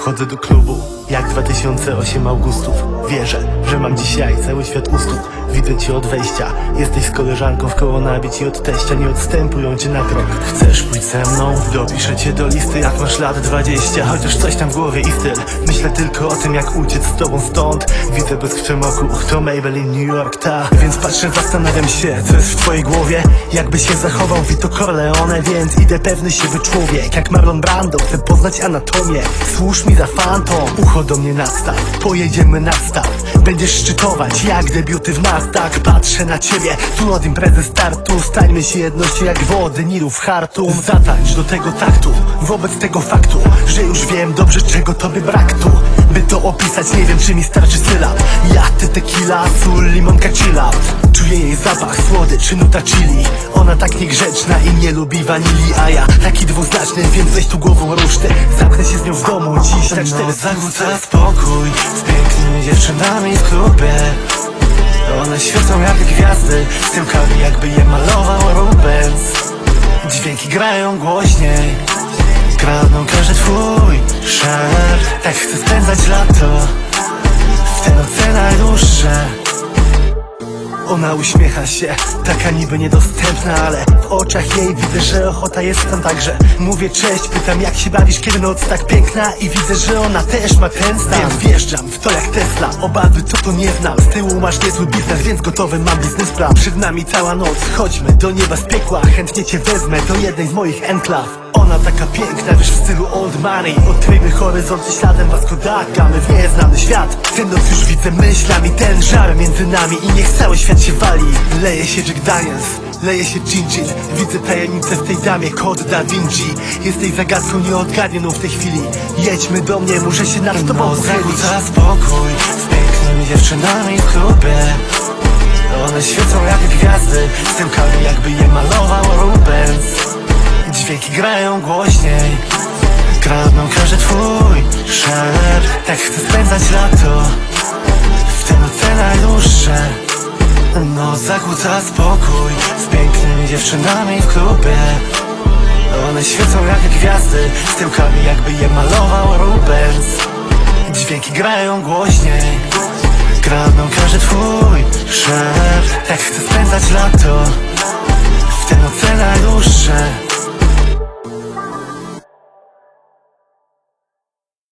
Wchodzę do klubu, jak 2008 Augustów. Wierzę, że mam dzisiaj cały świat u stóp. Widzę cię od wejścia, jesteś z koleżanką w koło nabić i od teścia nie odstępują cię na krok. Chcesz pójść ze mną? Dopiszę cię do listy, jak masz lat 20. Chociaż coś tam w głowie i styl. Myślę tylko o tym, jak uciec z tobą stąd. Widzę bezkrwym oku, to Maybelline New York, ta. Więc patrzę, zastanawiam się, co jest w twojej głowie. Jakby się zachował Vito Corleone. Więc idę pewny siebie człowiek, jak Marlon Brando. Chcę poznać anatomię, służ mi za fantom. Ucho do mnie nadstaw, pojedziemy na staw. Będziesz szczytować jak debiuty w nas. Tak patrzę na ciebie, tu od imprezy startu. Stańmy się jednością jak wody Nilu w Chartum. Zatańcz do tego taktu, wobec tego faktu, że już wiem dobrze, czego tobie brak tu. By to opisać, nie wiem, czy mi starczy sylab. Ja, ty, tequila, sól, limonka, chill out. Czuję jej zapach, słodycz, nuta chili. Ona tak niegrzeczna i nie lubi wanilii. A ja taki dwuznaczny, więc weź tu głową ruszty. Zamknę się z nią w domu dziś na 4. Zakłóca spokój z pięknymi dziewczynami w klubie. One świecą jak gwiazdy, z tym kami jakby je malował Rubens. Dźwięki grają głośniej, kradną każdy twój szmer. Tak chcę spędzać lato, w te noce najdłuższe. Ona uśmiecha się, taka niby niedostępna, ale w oczach jej widzę, że ochota jest tam także. Mówię cześć, pytam jak się bawisz, kiedy noc tak piękna. I widzę, że ona też ma ten stan. Więc wjeżdżam w to jak Tesla, obawy co to nie znam. Z tyłu masz niezły biznes, więc gotowy mam biznesplan. Przed nami cała noc, chodźmy do nieba z piekła. Chętnie cię wezmę do jednej z moich enklaw. Ona taka piękna, wiesz, w stylu old money. Odkryjmy horyzonty śladem Vasco da Gamy w nieznany świat. Tę noc już widzę myślami, ten żar między nami. I niech cały świat się wali. Leje się Jack Daniels, leje się Gin Gin. Widzę tajemnicę w tej damie, kod Da Vinci. Jesteś zagadką nieodgadnioną w tej chwili. Jedźmy do mnie, muszę się nad tobą pochylić. Zakłóca spokój z pięknymi dziewczynami w klubie. One świecą jak gwiazdy, z tym kami jakby je malował Rubens. Dźwięki grają głośniej, kradną każdy twój szmer. Tak chcę spędzać lato, w te noce najdłuższe. Noc zakłóca spokój z pięknymi dziewczynami w klubie. One świecą jak gwiazdy, z tyłkami jakby je malował Rubens. Dźwięki grają głośniej, kradną każdy twój szmer. Tak chcę spędzać lato, w te noce najdłuższe.